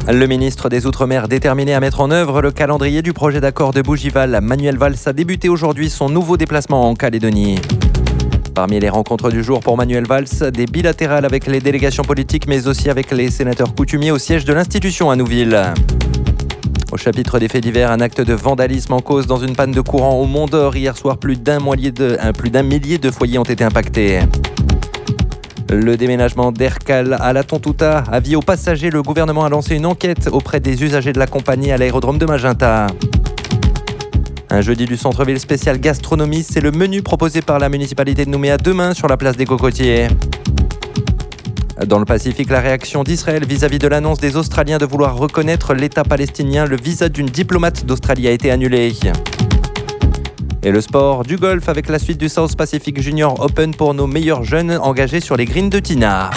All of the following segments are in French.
Le ministre des Outre-mer déterminé à mettre en œuvre le calendrier du projet d'accord de Bougival, Manuel Valls a débuté aujourd'hui son nouveau déplacement en Calédonie. Parmi les rencontres du jour pour Manuel Valls, des bilatérales avec les délégations politiques mais aussi avec les sénateurs coutumiers au siège de l'institution à Nouville. Au chapitre des faits divers, un acte de vandalisme en cause dans une panne de courant au Mont d'Or. Hier soir, plus d'un millier de foyers ont été impactés. Le déménagement d'Ercal à la Tontouta. Avis aux passagers, le gouvernement a lancé une enquête auprès des usagers de la compagnie à l'aérodrome de Magenta. Un jeudi du centre-ville spécial gastronomie, c'est le menu proposé par la municipalité de Nouméa demain sur la place des Cocotiers. Dans le Pacifique, la réaction d'Israël vis-à-vis de l'annonce des Australiens de vouloir reconnaître l'État palestinien. Le visa d'une diplomate d'Australie a été annulé. Et le sport, du golf avec la suite du South Pacific Junior Open pour nos meilleurs jeunes engagés sur les greens de Tina.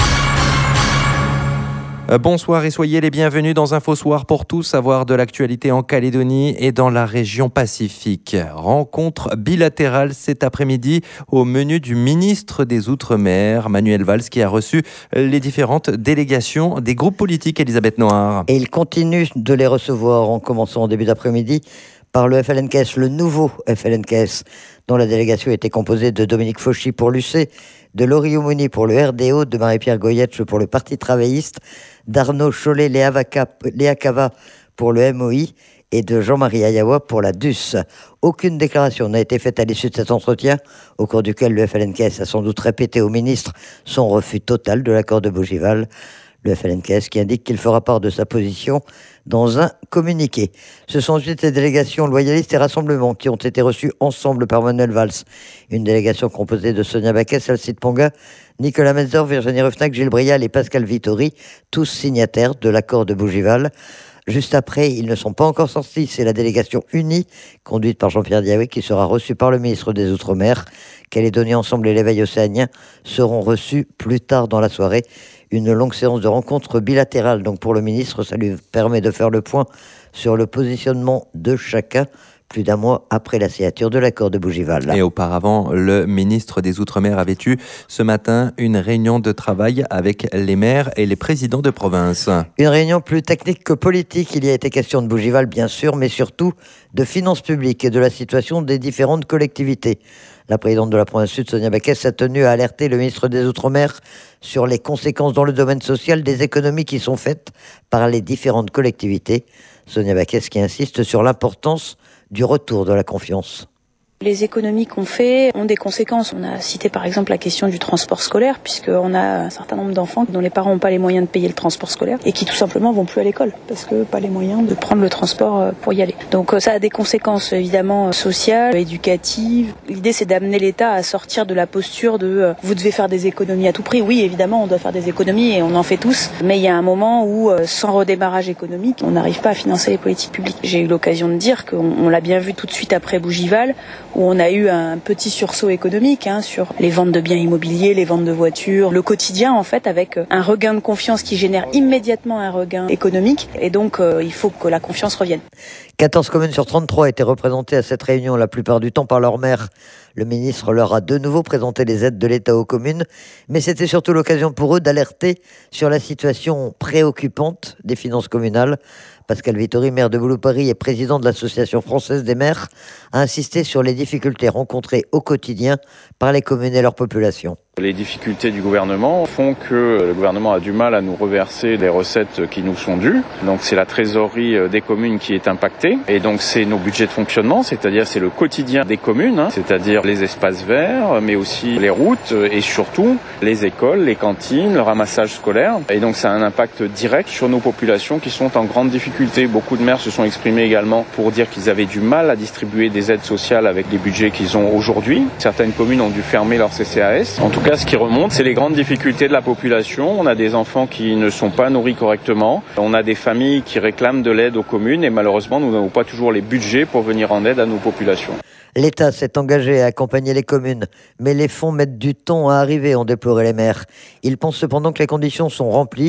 Bonsoir et soyez les bienvenus dans Info Soir pour tout savoir de l'actualité en Calédonie et dans la région Pacifique. Rencontre bilatérale cet après-midi au menu du ministre des Outre-mer, Manuel Valls, qui a reçu les différentes délégations des groupes politiques. Elisabeth Noir. Et il continue de les recevoir en commençant en début d'après-midi par le FLNKS, le nouveau FLNKS, dont la délégation était composée de Dominique Fauchy pour l'UC, de Laurie Omouni pour le RDO, de Marie-Pierre Goyetche pour le Parti travailliste, d'Arnaud Cholet-Léa Cava pour le MOI et de Jean-Marie Ayawa pour la DUS. Aucune déclaration n'a été faite à l'issue de cet entretien, au cours duquel le FLNKS a sans doute répété au ministre son refus total de l'accord de Bougival. Le FLNKS qui indique qu'il fera part de sa position dans un communiqué. Ce sont ensuite les délégations loyalistes et rassemblements qui ont été reçus ensemble par Manuel Valls. Une délégation composée de Sonia Baquet, Alcide Ponga, Nicolas Metzger, Virginie Ruffnac, Gilles Brial et Pascal Vittori, tous signataires de l'accord de Bougival. Juste après, ils ne sont pas encore sortis. C'est la délégation unie, conduite par Jean-Pierre Diaoué, qui sera reçue par le ministre des Outre-mer. Calédonie Ensemble et l'éveil océanien seront reçus plus tard dans la soirée. Une longue séance de rencontres bilatérales. Donc pour le ministre, ça lui permet de faire le point sur le positionnement de chacun, plus d'un mois après la signature de l'accord de Bougival. Et auparavant, le ministre des Outre-mer avait eu ce matin une réunion de travail avec les maires et les présidents de province. Une réunion plus technique que politique. Il y a été question de Bougival, bien sûr, mais surtout de finances publiques et de la situation des différentes collectivités. La présidente de la province sud, Sonia Baquet, a tenu à alerter le ministre des Outre-mer sur les conséquences dans le domaine social des économies qui sont faites par les différentes collectivités. Sonia Baquet qui insiste sur l'importance du retour de la confiance. Les économies qu'on fait ont des conséquences. On a cité par exemple la question du transport scolaire, puisqu'on a un certain nombre d'enfants dont les parents n'ont pas les moyens de payer le transport scolaire et qui tout simplement vont plus à l'école parce que pas les moyens de prendre le transport pour y aller. Donc ça a des conséquences évidemment sociales, éducatives. L'idée c'est d'amener l'État à sortir de la posture de vous devez faire des économies à tout prix. Oui, évidemment, on doit faire des économies et on en fait tous, mais il y a un moment où sans redémarrage économique, on n'arrive pas à financer les politiques publiques. J'ai eu l'occasion de dire qu'on l'a bien vu tout de suite après Bougival, où on a eu un petit sursaut économique sur les ventes de biens immobiliers, les ventes de voitures, le quotidien en fait, avec un regain de confiance qui génère immédiatement un regain économique. Et donc, il faut que la confiance revienne. 14 communes sur 33 étaient représentées à cette réunion, la plupart du temps par leur maire. Le ministre leur a de nouveau présenté les aides de l'État aux communes, mais c'était surtout l'occasion pour eux d'alerter sur la situation préoccupante des finances communales. Pascal Vittori, maire de Boulou-Paris et président de l'Association française des maires, a insisté sur les difficultés rencontrées au quotidien par les communes et leur population. Les difficultés du gouvernement font que le gouvernement a du mal à nous reverser les recettes qui nous sont dues. Donc c'est la trésorerie des communes qui est impactée. Et donc c'est nos budgets de fonctionnement, c'est-à-dire c'est le quotidien des communes, c'est-à-dire les espaces verts, mais aussi les routes et surtout les écoles, les cantines, le ramassage scolaire. Et donc ça a un impact direct sur nos populations qui sont en grande difficulté. Beaucoup de maires se sont exprimés également pour dire qu'ils avaient du mal à distribuer des aides sociales avec les budgets qu'ils ont aujourd'hui. Certaines communes ont dû fermer leur CCAS. En tout cas, ce qui remonte, c'est les grandes difficultés de la population. On a des enfants qui ne sont pas nourris correctement. On a des familles qui réclament de l'aide aux communes et malheureusement, nous n'avons pas toujours les budgets pour venir en aide à nos populations. L'État s'est engagé à accompagner les communes, mais les fonds mettent du temps à arriver, ont déploré les maires. Ils pensent cependant que les conditions sont remplies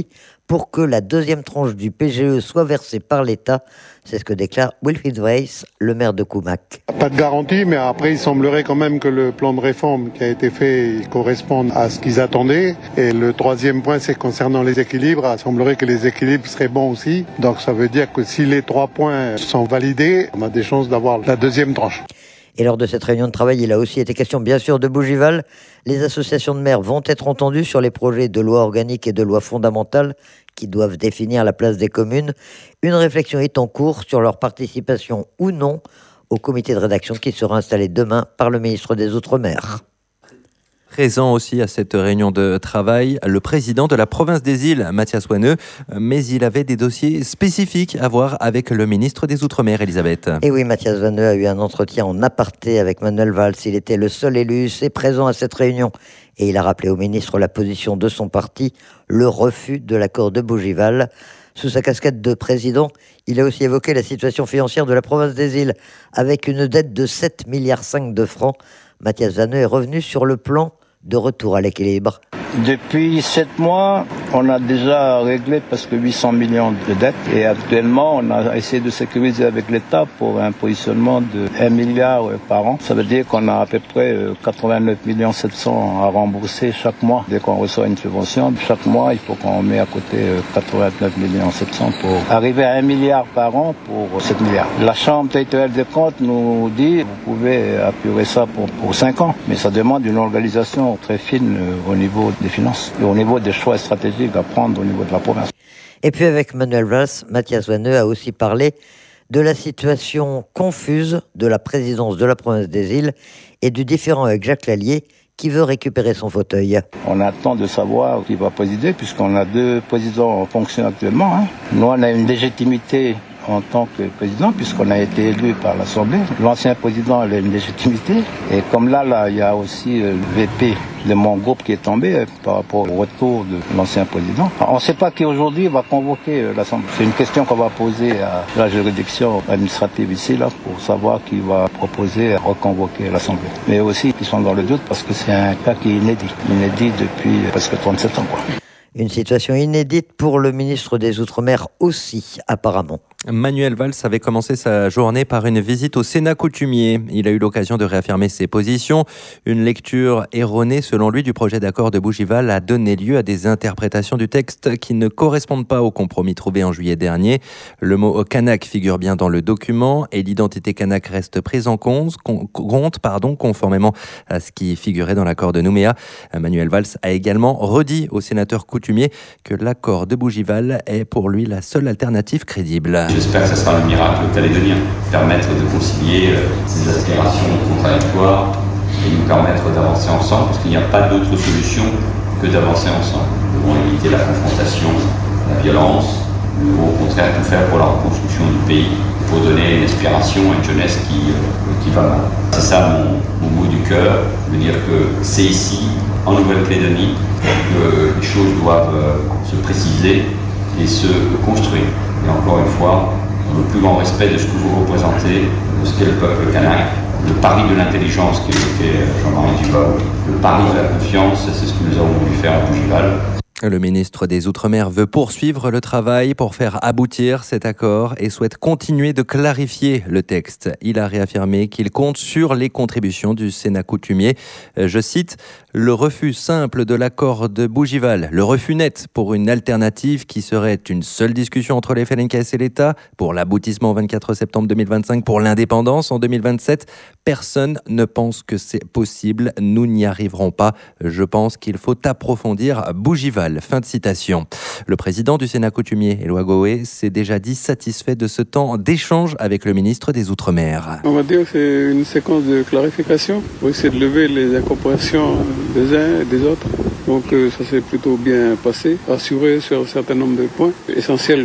pour que la deuxième tranche du PGE soit versée par l'État. C'est ce que déclare Wilfried Weiss, le maire de Koumak. Pas de garantie, mais après il semblerait quand même que le plan de réforme qui a été fait corresponde à ce qu'ils attendaient. Et le troisième point, c'est concernant les équilibres. Il semblerait que les équilibres seraient bons aussi. Donc ça veut dire que si les 3 points sont validés, on a des chances d'avoir la deuxième tranche. Et lors de cette réunion de travail, il a aussi été question, bien sûr, de Bougival. Les associations de maires vont être entendues sur les projets de loi organique et de loi fondamentale qui doivent définir la place des communes. Une réflexion est en cours sur leur participation ou non au comité de rédaction qui sera installé demain par le ministre des Outre-mer. Présent aussi à cette réunion de travail, le président de la province des Îles, Mathias Wanneux, mais il avait des dossiers spécifiques à voir avec le ministre des Outre-mer, Elisabeth. Et oui, Mathias Wanneux a eu un entretien en aparté avec Manuel Valls. Il était le seul élu et présent à cette réunion. Et il a rappelé au ministre la position de son parti, le refus de l'accord de Bougival. Sous sa casquette de président, il a aussi évoqué la situation financière de la province des Îles, avec une dette de 7,5 milliards de francs. Mathias Wanneux est revenu sur le plan de retour à l'équilibre. Depuis 7 mois, on a déjà réglé presque 800 millions de dettes et actuellement on a essayé de sécuriser avec l'État pour un positionnement de 1 milliard par an. Ça veut dire qu'on a à peu près 89 700 à rembourser chaque mois. Dès qu'on reçoit une subvention, chaque mois il faut qu'on met à côté 89 700 pour arriver à 1 milliard par an pour 7 milliards. La Chambre territoriale des comptes nous dit vous pouvez apurer ça pour 5 ans, mais ça demande une organisation très fine au niveau des finances et au niveau des choix stratégiques à prendre au niveau de la province. Et puis avec Manuel Valls, Mathias Wanneux a aussi parlé de la situation confuse de la présidence de la province des Îles et du différend avec Jacques Lallier qui veut récupérer son fauteuil. On attend de savoir qui va présider puisqu'on a 2 présidents en fonction actuellement. Nous on a une légitimité en tant que président, puisqu'on a été élu par l'Assemblée. L'ancien président a une légitimité. Et comme là, il y a aussi le VP de mon groupe qui est tombé par rapport au retour de l'ancien président. On ne sait pas qui aujourd'hui va convoquer l'Assemblée. C'est une question qu'on va poser à la juridiction administrative ici, là, pour savoir qui va proposer à reconvoquer l'Assemblée. Mais aussi, ils sont dans le doute parce que c'est un cas qui est inédit. Inédit depuis presque 37 ans, quoi. Une situation inédite pour le ministre des Outre-mer aussi, apparemment. Manuel Valls avait commencé sa journée par une visite au Sénat coutumier. Il a eu l'occasion de réaffirmer ses positions. Une lecture erronée, selon lui, du projet d'accord de Bougival a donné lieu à des interprétations du texte qui ne correspondent pas au compromis trouvé en juillet dernier. Le mot kanak figure bien dans le document et l'identité kanak reste prise en compte, conformément à ce qui figurait dans l'accord de Nouméa. Manuel Valls a également redit aux sénateurs coutumiers que l'accord de Bougival est pour lui la seule alternative crédible. J'espère que ce sera le miracle calédonien, permettre de concilier ces aspirations contradictoires et nous permettre d'avancer ensemble, parce qu'il n'y a pas d'autre solution que d'avancer ensemble. Nous devons éviter la confrontation, la violence, nous devons au contraire tout faire pour la reconstruction du pays, pour donner une aspiration à une jeunesse qui va mal. C'est ça mon mot du cœur, de dire que c'est ici, en Nouvelle-Calédonie, que les choses doivent se préciser et se construire. Et encore une fois, dans le plus grand respect de ce que vous représentez, de ce qu'est le peuple kanak, le pari de l'intelligence qu'évoquait Jean-Marie Dubos, le pari de la confiance, c'est ce que nous avons voulu faire à Bougival. Le ministre des Outre-mer veut poursuivre le travail pour faire aboutir cet accord et souhaite continuer de clarifier le texte. Il a réaffirmé qu'il compte sur les contributions du Sénat coutumier. Je cite, « Le refus simple de l'accord de Bougival, le refus net pour une alternative qui serait une seule discussion entre les FLNKS et l'État pour l'aboutissement au 24 septembre 2025, pour l'indépendance en 2027. Personne ne pense que c'est possible. Nous n'y arriverons pas. Je pense qu'il faut approfondir Bougival. » Fin de citation. Le président du Sénat coutumier, Éloi Goué, s'est déjà dit satisfait de ce temps d'échange avec le ministre des Outre-mer. On va dire que c'est une séquence de clarification pour essayer de lever les incompréhensions des uns et des autres. Donc ça s'est plutôt bien passé, assuré sur un certain nombre de points essentiels, quoi.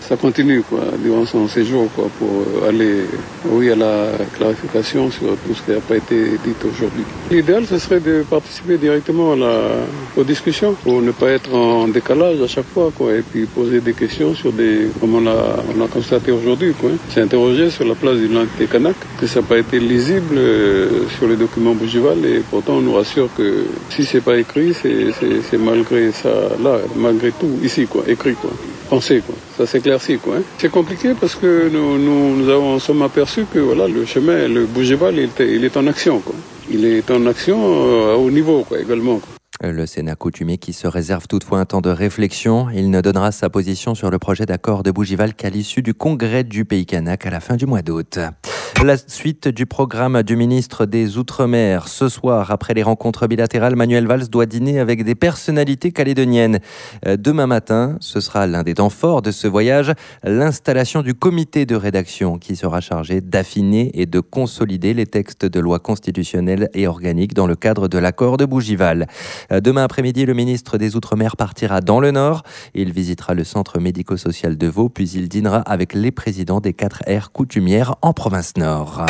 ça continue durant son séjour pour aller à la clarification sur tout ce qui n'a pas été dit aujourd'hui. L'idéal, ce serait de participer directement aux discussions pour ne pas être en décalage à chaque fois et puis poser des questions sur comme on a constaté aujourd'hui. C'est interroger sur la place du lac des Kanaks, que ça n'a pas été lisible sur les documents Bougival et pourtant on nous rassure que si c'est pas écrit, c'est malgré ça là, malgré tout ici écrit pensé ça s'éclaircit C'est compliqué parce que nous sommes aperçus que le chemin, le Bougival, il est en action Il est en action à haut niveau également. Le Sénat coutumier qui se réserve toutefois un temps de réflexion. Il ne donnera sa position sur le projet d'accord de Bougival qu'à l'issue du congrès du Pays Kanak à la fin du mois d'août. La suite du programme du ministre des Outre-mer. Ce soir, après les rencontres bilatérales, Manuel Valls doit dîner avec des personnalités calédoniennes. Demain matin, ce sera l'un des temps forts de ce voyage, l'installation du comité de rédaction qui sera chargé d'affiner et de consolider les textes de loi constitutionnelle et organique dans le cadre de l'accord de Bougival. Demain après-midi, le ministre des Outre-mer partira dans le Nord. Il visitera le centre médico-social de Vaud, puis il dînera avec les présidents des 4 aires coutumières en province Nord.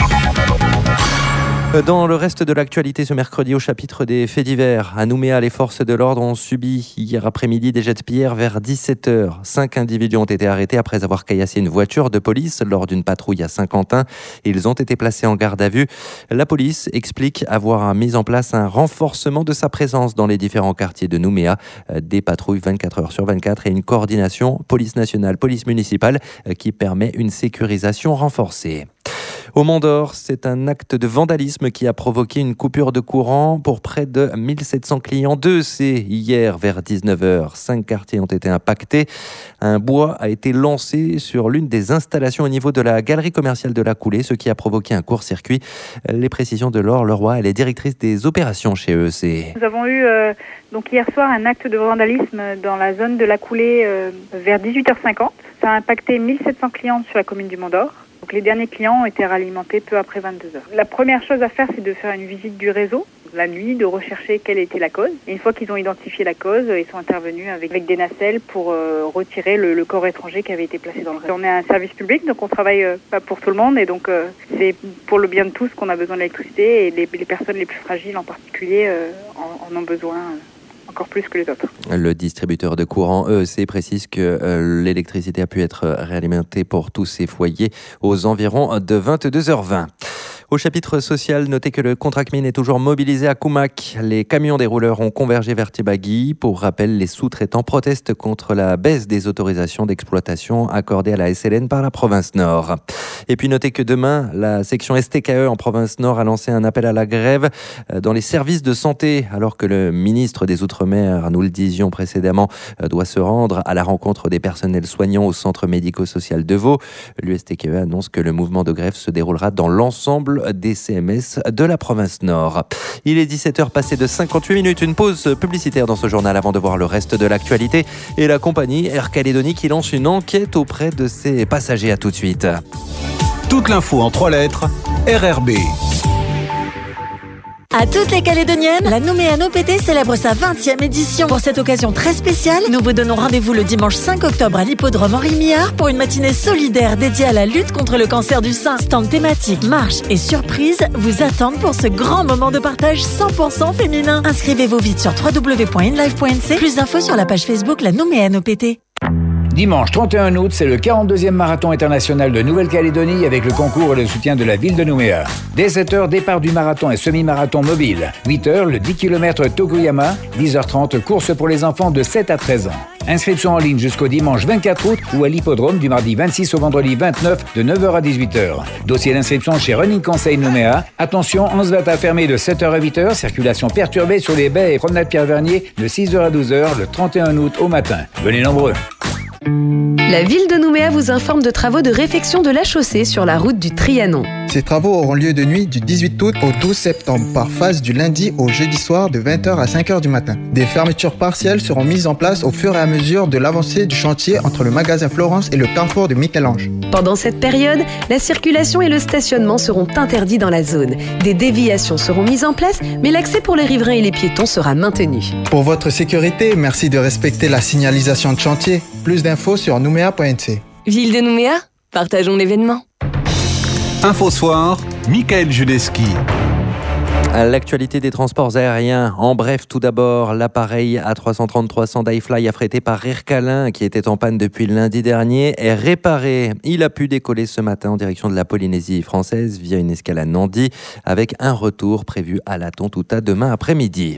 Dans le reste de l'actualité ce mercredi, au chapitre des faits divers, à Nouméa, les forces de l'ordre ont subi hier après-midi des jets de pierre vers 17h. 5 individus ont été arrêtés après avoir caillassé une voiture de police lors d'une patrouille à Saint-Quentin. Ils ont été placés en garde à vue. La police explique avoir mis en place un renforcement de sa présence dans les différents quartiers de Nouméa, des patrouilles 24 heures sur 24 et une coordination police nationale, police municipale qui permet une sécurisation renforcée. Au Mont-d'Or, c'est un acte de vandalisme qui a provoqué une coupure de courant pour près de 1700 clients d'EEC hier vers 19h. 5 quartiers ont été impactés. Un bois a été lancé sur l'une des installations au niveau de la galerie commerciale de la Coulée, ce qui a provoqué un court-circuit. Les précisions de Laure Leroy, elle est directrice des opérations chez EEC. Nous avons eu donc hier soir un acte de vandalisme dans la zone de la Coulée vers 18h50. Ça a impacté 1700 clients sur la commune du Mont-d'Or. Donc les derniers clients ont été réalimentés peu après 22h. La première chose à faire, c'est de faire une visite du réseau la nuit, de rechercher quelle était la cause. Et une fois qu'ils ont identifié la cause, ils sont intervenus avec des nacelles pour retirer le corps étranger qui avait été placé dans le réseau. On est un service public, donc on travaille pas pour tout le monde et donc c'est pour le bien de tous qu'on a besoin d'électricité et les personnes les plus fragiles en particulier en ont besoin encore plus que les autres. Le distributeur de courant EEC précise que l'électricité a pu être réalimentée pour tous ces foyers aux environs de 22h20. Au chapitre social, notez que le Contracmine est toujours mobilisé à Koumak. Les camions dérouleurs ont convergé vers Tibagui. Pour rappel, les sous-traitants protestent contre la baisse des autorisations d'exploitation accordées à la SLN par la province Nord. Et puis notez que demain, la section STKE en province Nord a lancé un appel à la grève dans les services de santé, alors que le ministre des Outre-mer, nous le disions précédemment, doit se rendre à la rencontre des personnels soignants au centre médico-social de Vaud. L'USTKE annonce que le mouvement de grève se déroulera dans l'ensemble des CMS de la province Nord. Il est 17h passé de 58 minutes, une pause publicitaire dans ce journal avant de voir le reste de l'actualité et la compagnie Air Calédonie qui lance une enquête auprès de ses passagers. À tout de suite. Toute l'info en 3 lettres, RRB. À toutes les Calédoniennes, la Nouméa NOPT célèbre sa 20e édition. Pour cette occasion très spéciale, nous vous donnons rendez-vous le dimanche 5 octobre à l'hippodrome Henri Millard pour une matinée solidaire dédiée à la lutte contre le cancer du sein. Stand thématique, marche et surprise vous attendent pour ce grand moment de partage 100% féminin. Inscrivez-vous vite sur www.inlife.nc. Plus d'infos sur la page Facebook La Nouméa NOPT. Dimanche 31 août, c'est le 42e marathon international de Nouvelle-Calédonie avec le concours et le soutien de la ville de Nouméa. Dès 7h, départ du marathon et semi-marathon mobile. 8h, le 10 km Tokuyama. 10h30, course pour les enfants de 7 à 13 ans. Inscription en ligne jusqu'au dimanche 24 août ou à l'hippodrome du mardi 26 au vendredi 29 de 9h à 18h. Dossier d'inscription chez Running Conseil Nouméa. Attention, 11 va fermé de 7h à 8h. Circulation perturbée sur les baies et promenade Pierre-Vernier de 6h à 12h le 31 août au matin. Venez nombreux. La ville de Nouméa vous informe de travaux de réfection de la chaussée sur la route du Trianon. Ces travaux auront lieu de nuit du 18 août au 12 septembre, par phase du lundi au jeudi soir de 20h à 5h du matin. Des fermetures partielles seront mises en place au fur et à mesure de l'avancée du chantier entre le magasin Florence et le carrefour de Michel-Ange. Pendant cette période, la circulation et le stationnement seront interdits dans la zone. Des déviations seront mises en place, mais l'accès pour les riverains et les piétons sera maintenu. Pour votre sécurité, merci de respecter la signalisation de chantier. Plus d'infos sur nouméa.nc. Ville de Nouméa, partageons l'événement. Info Soir, Michael Judeski. L'actualité des transports aériens. En bref, tout d'abord, l'appareil A330 Sandai-Fly affrété par Air Calin, qui était en panne depuis lundi dernier, est réparé. Il a pu décoller ce matin en direction de la Polynésie française via une escale à Nandi, avec un retour prévu à la Tontouta demain après-midi.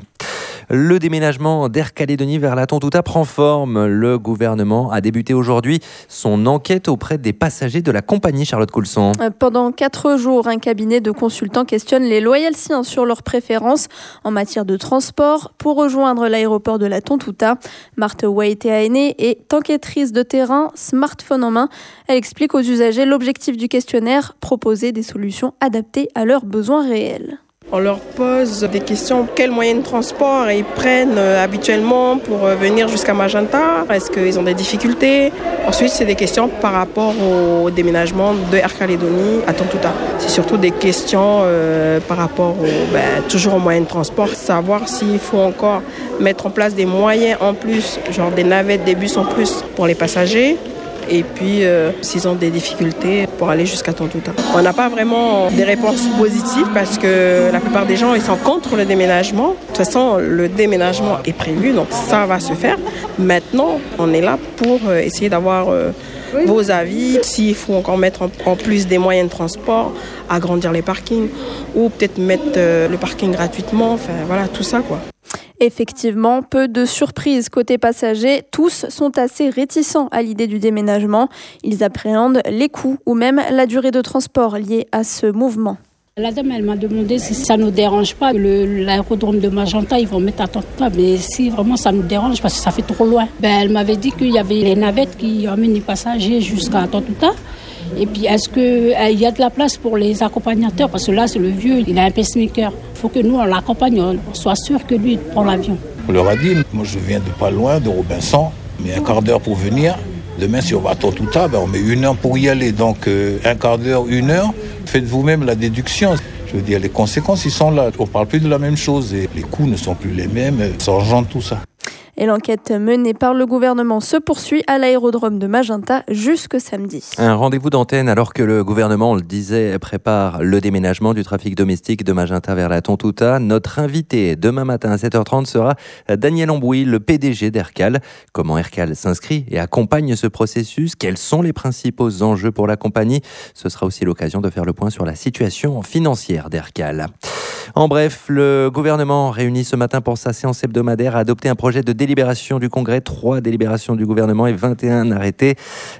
Le déménagement d'Air Calédonie vers la Tontouta prend forme. Le gouvernement a débuté aujourd'hui son enquête auprès des passagers de la compagnie, Charlotte Coulson. Pendant 4 jours, un cabinet de consultants questionne les loyalsiens sur leurs préférences en matière de transport pour rejoindre l'aéroport de la Tontouta. Marthe Waiteaene est enquêtrice de terrain, smartphone en main. Elle explique aux usagers l'objectif du questionnaire, proposer des solutions adaptées à leurs besoins réels. On leur pose des questions. Quels moyens de transport ils prennent habituellement pour venir jusqu'à Magenta? Est-ce qu'ils ont des difficultés? Ensuite, c'est des questions par rapport au déménagement de Air Calédonie à Tontouta. C'est surtout des questions par rapport toujours aux moyens de transport. Savoir s'il faut encore mettre en place des moyens en plus, genre des navettes, des bus en plus pour les passagers. Et puis, s'ils ont des difficultés pour aller jusqu'à Tontouta. On n'a pas vraiment des réponses positives parce que la plupart des gens, ils sont contre le déménagement. De toute façon, le déménagement est prévu, donc ça va se faire. Maintenant, on est là pour essayer d'avoir vos avis. S'il faut encore mettre en plus des moyens de transport, agrandir les parkings ou peut-être mettre le parking gratuitement. Enfin, voilà, tout ça, quoi. Effectivement, peu de surprises côté passagers. Tous sont assez réticents à l'idée du déménagement. Ils appréhendent les coûts ou même la durée de transport liée à ce mouvement. La dame, elle m'a demandé si ça ne nous dérange pas. L'aérodrome de Magenta, ils vont mettre à Tontouta. Mais si vraiment ça nous dérange, parce que ça fait trop loin. Elle m'avait dit qu'il y avait les navettes qui emmènent les passagers jusqu'à Tontouta. Et puis, est-ce qu'il y a de la place pour les accompagnateurs? Parce que là, c'est le vieux, il a un pacemaker. Il faut que nous, on l'accompagne, on soit sûr que lui, il prend l'avion. On leur a dit, moi je viens de pas loin, de Robinson, mais un quart d'heure pour venir. Demain, si on va à Tontouta, on met 1 heure pour y aller. Donc, un quart d'heure, 1 heure, faites vous-même la déduction. Je veux dire, les conséquences, ils sont là. On ne parle plus de la même chose et les coûts ne sont plus les mêmes. Ça engendre tout ça. Et l'enquête menée par le gouvernement se poursuit à l'aérodrome de Magenta jusque samedi. Un rendez-vous d'antenne alors que le gouvernement, on le disait, prépare le déménagement du trafic domestique de Magenta vers la Tontouta. Notre invité demain matin à 7h30 sera Daniel Ambouy, le PDG d'Aircal. Comment Aircal s'inscrit et accompagne ce processus? Quels sont les principaux enjeux pour la compagnie? Ce sera aussi l'occasion de faire le point sur la situation financière d'Aircal. En bref, le gouvernement réuni ce matin pour sa séance hebdomadaire a adopté un projet de délibération du Congrès, 3 délibérations du gouvernement et 21 arrêtés.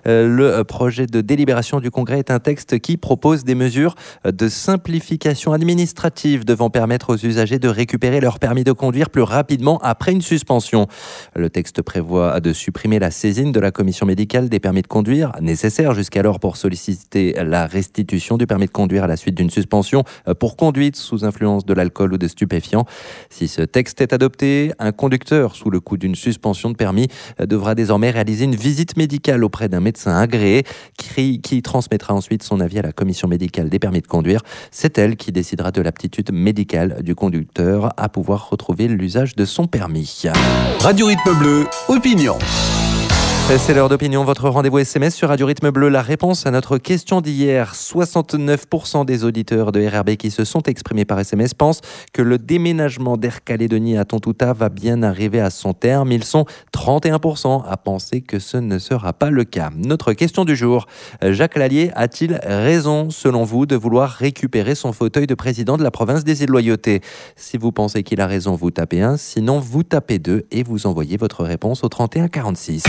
Le projet de délibération du Congrès est un texte qui propose des mesures de simplification administrative devant permettre aux usagers de récupérer leur permis de conduire plus rapidement après une suspension. Le texte prévoit de supprimer la saisine de la commission médicale des permis de conduire, nécessaire jusqu'alors pour solliciter la restitution du permis de conduire à la suite d'une suspension pour conduite sous influence de l'alcool ou de stupéfiants. Si ce texte est adopté, un conducteur sous le coup d'une suspension de permis devra désormais réaliser une visite médicale auprès d'un médecin agréé qui transmettra ensuite son avis à la commission médicale des permis de conduire. C'est elle qui décidera de l'aptitude médicale du conducteur à pouvoir retrouver l'usage de son permis. Radio Rythme Bleu, opinion. C'est l'heure d'opinion, votre rendez-vous SMS sur Radio Rythme Bleu. La réponse à notre question d'hier, 69% des auditeurs de RRB qui se sont exprimés par SMS pensent que le déménagement d'Air Calédonie à Tontouta va bien arriver à son terme. Ils sont 31% à penser que ce ne sera pas le cas. Notre question du jour, Jacques Lallier a-t-il raison, selon vous, de vouloir récupérer son fauteuil de président de la province des Îles-Loyauté? Si vous pensez qu'il a raison, vous tapez 1, sinon vous tapez 2 et vous envoyez votre réponse au 31 46.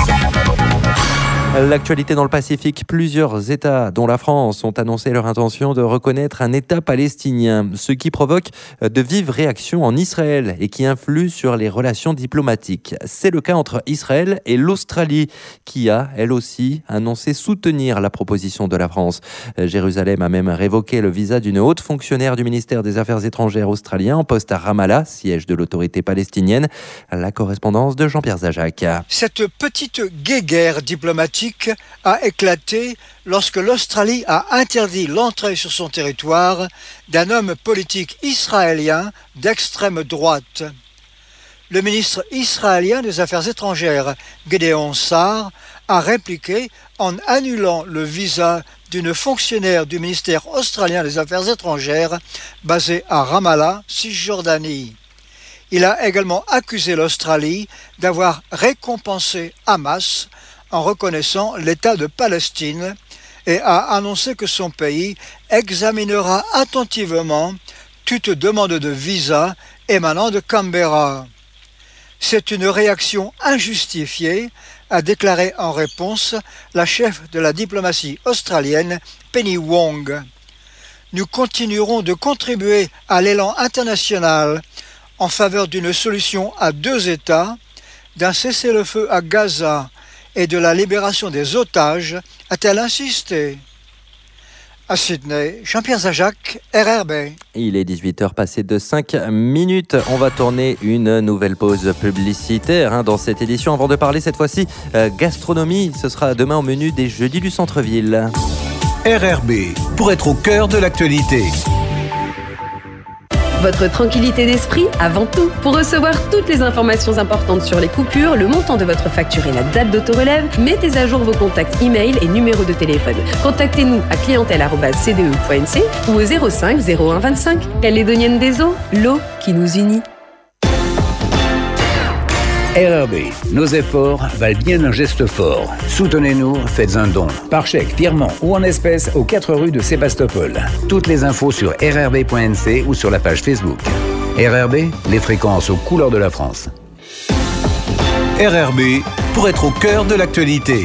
L'actualité dans le Pacifique, plusieurs États, dont la France, ont annoncé leur intention de reconnaître un État palestinien, ce qui provoque de vives réactions en Israël et qui influe sur les relations diplomatiques. C'est le cas entre Israël et l'Australie, qui a, elle aussi, annoncé soutenir la proposition de la France. Jérusalem a même révoqué le visa d'une haute fonctionnaire du ministère des Affaires étrangères australien en poste à Ramallah, siège de l'autorité palestinienne. La correspondance de Jean-Pierre Zajac. Cette petite guéguerre diplomatique a éclaté lorsque l'Australie a interdit l'entrée sur son territoire d'un homme politique israélien d'extrême droite. Le ministre israélien des Affaires étrangères, Gideon Sa'ar, a répliqué en annulant le visa d'une fonctionnaire du ministère australien des Affaires étrangères basée à Ramallah, Cisjordanie. Il a également accusé l'Australie d'avoir récompensé Hamas en reconnaissant l'État de Palestine et a annoncé que son pays examinera attentivement toute demande de visa émanant de Canberra. C'est une réaction injustifiée, a déclaré en réponse la chef de la diplomatie australienne, Penny Wong. Nous continuerons de contribuer à l'élan international en faveur d'une solution à 2 États, d'un cessez-le-feu à Gaza et de la libération des otages, a-t-elle insisté. À Sydney, Jean-Pierre Zajac, RRB. Il est 18h passé de 5 minutes. On va tourner une nouvelle pause publicitaire dans cette édition. Avant de parler cette fois-ci gastronomie, ce sera demain au menu des Jeudis du Centre-Ville. RRB, pour être au cœur de l'actualité. Votre tranquillité d'esprit avant tout. Pour recevoir toutes les informations importantes sur les coupures, le montant de votre facture et la date d'autorelève, mettez à jour vos contacts e-mail et numéros de téléphone. Contactez-nous à clientèle@cde.nc ou au 05 01 25. Calédonienne des Eaux, l'eau qui nous unit. RRB, nos efforts valent bien un geste fort. Soutenez-nous, faites un don. Par chèque, virement ou en espèces aux 4 rues de Sébastopol. Toutes les infos sur rrb.nc ou sur la page Facebook. RRB, les fréquences aux couleurs de la France. RRB, pour être au cœur de l'actualité.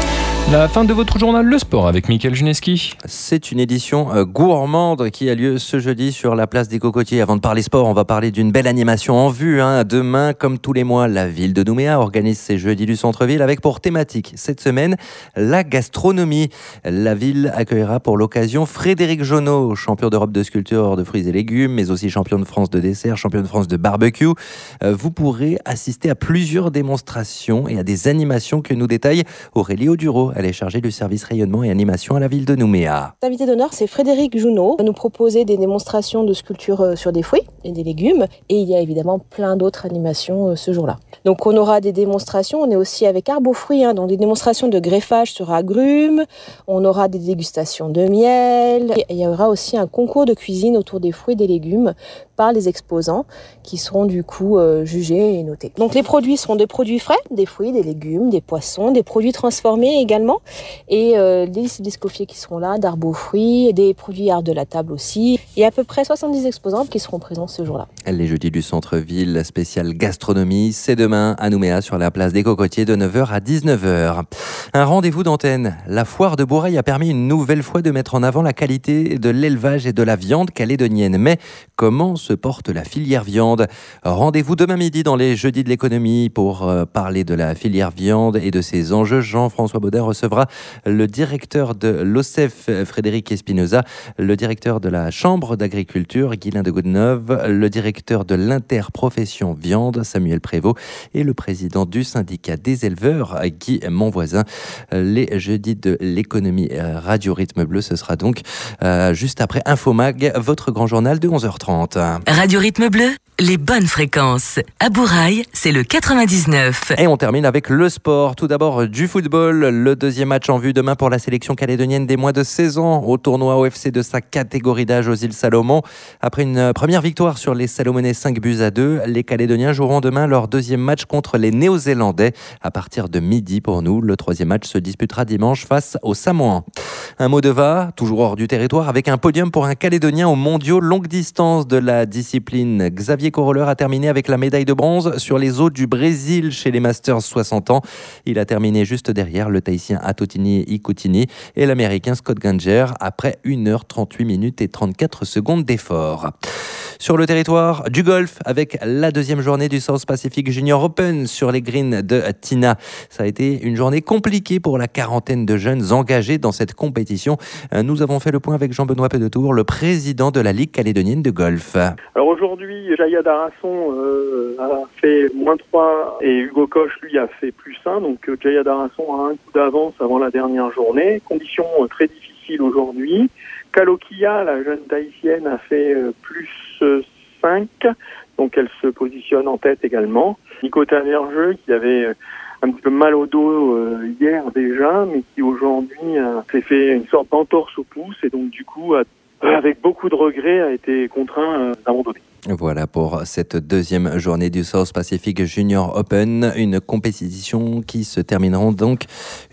La fin de votre journal Le Sport avec Mickaël Juneski. C'est une édition gourmande qui a lieu ce jeudi sur la place des Cocotiers. Avant de parler sport, on va parler d'une belle animation en vue. Demain, comme tous les mois, la ville de Nouméa organise ses Jeudis du Centre-Ville avec pour thématique cette semaine la gastronomie. La ville accueillera pour l'occasion Frédéric Jonot, champion d'Europe de sculpture de fruits et légumes, mais aussi champion de France de dessert, champion de France de barbecue. Vous pourrez assister à plusieurs démonstrations et à des animations que nous détaille Aurélie Audureau. Elle est chargée du service rayonnement et animation à la ville de Nouméa. L'invité d'honneur, c'est Frédéric Junot. Il va nous proposer des démonstrations de sculpture sur des fruits et des légumes. Et il y a évidemment plein d'autres animations ce jour-là. Donc on aura des démonstrations. On est aussi avec arbre aux fruits, donc des démonstrations de greffage sur agrumes. On aura des dégustations de miel. Et il y aura aussi un concours de cuisine autour des fruits et des légumes par les exposants qui seront du coup jugés et notés. Donc les produits seront des produits frais, des fruits, des légumes, des poissons, des produits transformés également et des escoffiers qui seront là, d'arbres aux fruits, des produits art de la table aussi. Il y a à peu près 70 exposants qui seront présents ce jour-là. Les Jeudis du Centre-Ville, spécial gastronomie, c'est demain à Nouméa sur la place des Cocotiers de 9h à 19h. Un rendez-vous d'antenne. La foire de Bourail a permis une nouvelle fois de mettre en avant la qualité de l'élevage et de la viande calédonienne. Mais comment se porte la filière viande? Rendez-vous demain midi dans les Jeudis de l'économie pour parler de la filière viande et de ses enjeux. Jean-François Baudin recevra le directeur de l'OCEF, Frédéric Espinoza, le directeur de la Chambre d'agriculture, Guylain de Godeneuve, le directeur de l'interprofession viande, Samuel Prévost, et le président du syndicat des éleveurs, Guy Monvoisin. Les Jeudis de l'économie Radio Rythme Bleu, ce sera donc juste après Infomag, votre grand journal de 11h30. Radio Rythme Bleu, les bonnes fréquences. À Bourail, c'est le 99. Et on termine avec le sport. Tout d'abord du football. Le deuxième match en vue demain pour la sélection calédonienne des moins de 16 ans au tournoi OFC de sa catégorie d'âge aux îles Salomon. Après une première victoire sur les Salomonais 5-2, les Calédoniens joueront demain leur deuxième match contre les Néo-Zélandais à partir de midi pour nous. Le troisième match se disputera dimanche face aux Samoans. Un mot de va, toujours hors du territoire, avec un podium pour un Calédonien aux mondiaux longue distance de la discipline. Xavier Corolleur a terminé avec la médaille de bronze sur les eaux du Brésil chez les Masters 60 ans. Il a terminé juste derrière le Tahitien Atotini Ikoutini et l'Américain Scott Ganger après 1h38 minutes et 34 secondes d'effort. Sur le territoire du golf, avec la deuxième journée du South Pacific Junior Open sur les greens de Tina. Ça a été une journée compliquée pour la quarantaine de jeunes engagés dans cette compétition. Nous avons fait le point avec Jean-Benoît Pédetour, le président de la Ligue calédonienne de golf. Alors aujourd'hui, Jaya Darasson a fait -3 et Hugo Koch, lui, a fait +1. Donc Jaya Darasson a un coup d'avance avant la dernière journée. Conditions très difficiles aujourd'hui. Kalokia, la jeune Tahitienne, a fait +5, donc elle se positionne en tête également. Nico Tavergeux, qui avait un petit peu mal au dos hier déjà, mais qui aujourd'hui s'est fait une sorte d'entorse au pouce et donc du coup, avec beaucoup de regrets, a été contraint d'abandonner. Voilà pour cette deuxième journée du South Pacific Junior Open, une compétition qui se terminera donc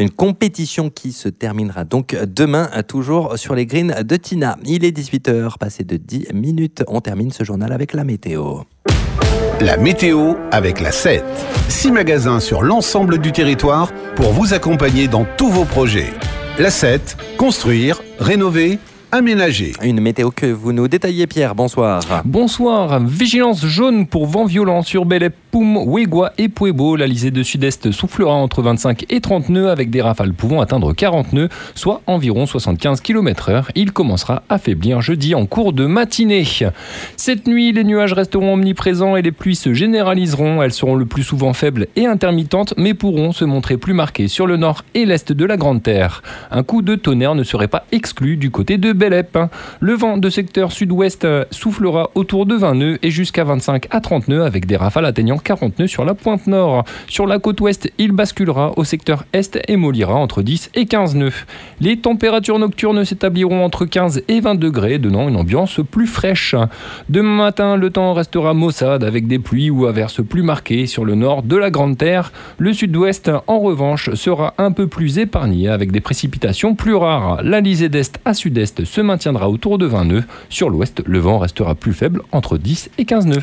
demain, toujours sur les greens de Tina. Il est 18h, passé de 10 minutes. On termine ce journal avec la météo. La météo avec la 7. 6 magasins sur l'ensemble du territoire pour vous accompagner dans tous vos projets. La 7, construire, rénover, aménager. Une météo que vous nous détaillez, Pierre. Bonsoir. Bonsoir. Vigilance jaune pour vent violent sur Bélep, Poum, Ouégua et Puebo. L'Alizé de sud-est soufflera entre 25 et 30 nœuds avec des rafales pouvant atteindre 40 nœuds, soit environ 75 km/h. Il commencera à faiblir jeudi en cours de matinée. Cette nuit, les nuages resteront omniprésents et les pluies se généraliseront. Elles seront le plus souvent faibles et intermittentes, mais pourront se montrer plus marquées sur le nord et l'est de la Grande Terre. Un coup de tonnerre ne serait pas exclu du côté de Bélep. Le vent de secteur sud-ouest soufflera autour de 20 nœuds et jusqu'à 25 à 30 nœuds avec des rafales atteignant 40 nœuds sur la pointe nord. Sur la côte ouest, il basculera au secteur est et mollira entre 10 et 15 nœuds. Les températures nocturnes s'établiront entre 15 et 20 degrés, donnant une ambiance plus fraîche. Demain matin, le temps restera maussade avec des pluies ou averses plus marquées sur le nord de la Grande Terre. Le sud-ouest, en revanche, sera un peu plus épargné avec des précipitations plus rares. L'Alizé d'est à sud-est se maintiendra autour de 20 nœuds. Sur l'ouest, le vent restera plus faible entre 10 et 15 nœuds.